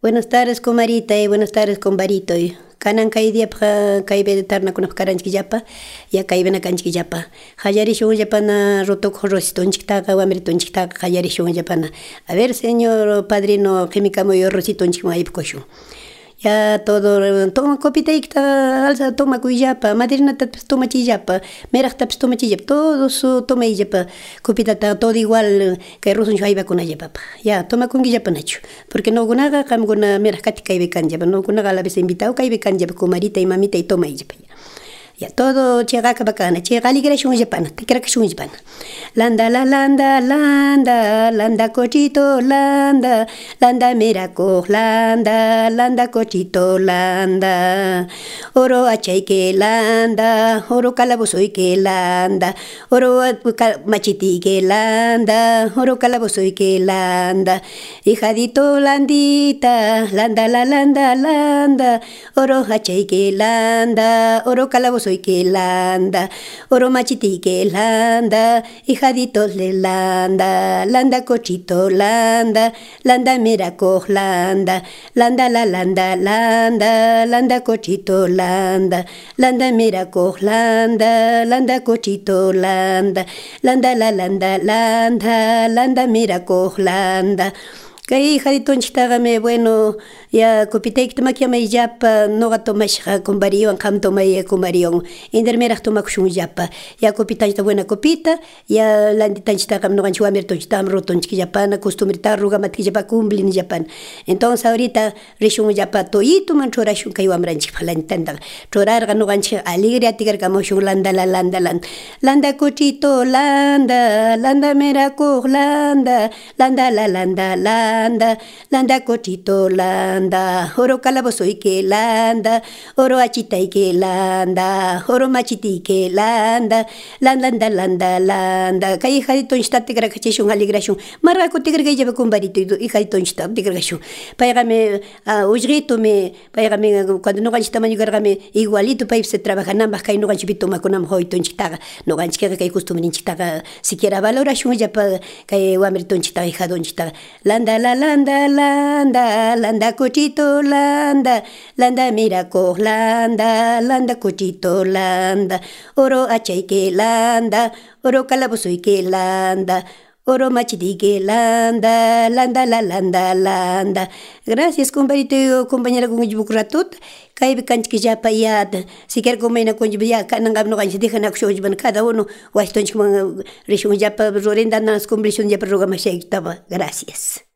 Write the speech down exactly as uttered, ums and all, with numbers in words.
Buenas tardes, comadrita, y buenas tardes, combarito. Kanan kay día pa kay be tarna kuno karanchikillapa, ya kay bena kanchikillapa. Hayari shungillapana roto rositonchiktaqa wamritonchiktaqa hayari shungillapana. A ver, señor padrino, química yo rositonchikma ipkoshun. Ya todo, toma copita ikta alza toma kuyapa, madrina tapis toma chillapa, merah tapis toma chillapa, todo su toma ijapa, copita todo igual que rusun chaiba con ayapa. Ya toma con guillapa nacho, porque no gunaga cam guna merah katika ibe kanjapa, no gunaga la vez invitado kaibe kanjapa con marita y mamita y toma ijapa. Ya todo chegaka bacana, chega alegre shungipana, te kira que shungipana. Landa la landa landa, landa cochito landa, landa miraco landa, landa cochito landa. Oro achay que landa, oro calabozo y que landa, oro machiti que landa, oro calabozo y que landa. Hijadito landita, landa la landa landa, oro achay que landa, oro calabozo soy que landa, oro machiti que landa, hijaditos le landa, landa cochito landa, landa miraco landa, landa la landa landa, landa cochito landa, landa miraco landa, landa cochito landa, landa la landa landa, landa miraco landa. Kay hijadito me bueno ya copiteik toma que me yapa no gato más con varión cam toma y con varión intermeras toma con yapa ya copita esta buena copita ya la ndita cam no gancho amerto tam roton que japana costumbre ta ruga mat que japa cumplin japan entonces ahorita rishun japa toito man chora shun kay wamran chipala intenda chorar gano gancho alegría tigar camo shun landa la landa landa landa cochito landa landa meraco landa landa la landa la landa, landa cochito landa, oro calabozo y que landa, oro achita y que landa, oro machiti y que landa, landa landa landa landa, kay hijadito insta te gracachishun alegrashun, marraco te grega lleva con barito y hijadito insta te gregashun, págame a ujrito me, págame cuando no ganchis tamaño gargame igualito pa se trabaja nambas kay no ganchipito ma con am hoito inchitaga, no ganchis kay costumbre inchitaga, siquiera valoración ya pa kay wamerito inchitaga hijado inchitaga, landa la landa landa landa cochito landa landa miraco landa landa cochito landa oro achay que landa oro calabozo y que landa oro machiti que landa landa la landa landa. Gracias compadrito compañera con ibucratut kay bikanch ya payat si quer comer con ya kanangam no ganchi dejan action cada uno o esto es como rishun ya pa rorenda nas conversión ya programa sheik taba. Gracias.